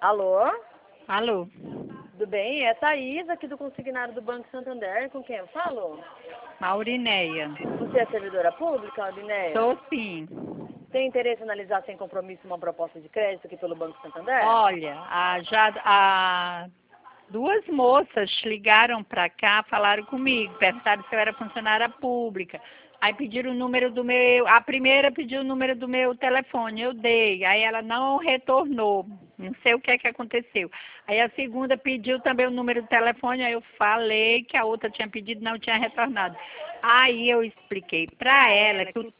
Alô? Alô? Tudo bem? É Thaís, aqui do consignado do Banco Santander. Com quem eu falo? Maurineia. Você é servidora pública, Audinéia? Sou sim. Tem interesse em analisar sem compromisso uma proposta de crédito aqui pelo Banco Santander? Olha, duas moças ligaram para cá, falaram comigo, perguntaram se eu era funcionária pública. Aí pediram o número do meu, a primeira pediu o número do meu telefone, eu dei. Aí ela não retornou, não sei o que é que aconteceu. Aí a segunda pediu também o número do telefone, aí eu falei que a outra tinha pedido, não tinha retornado. Aí eu expliquei para ela que o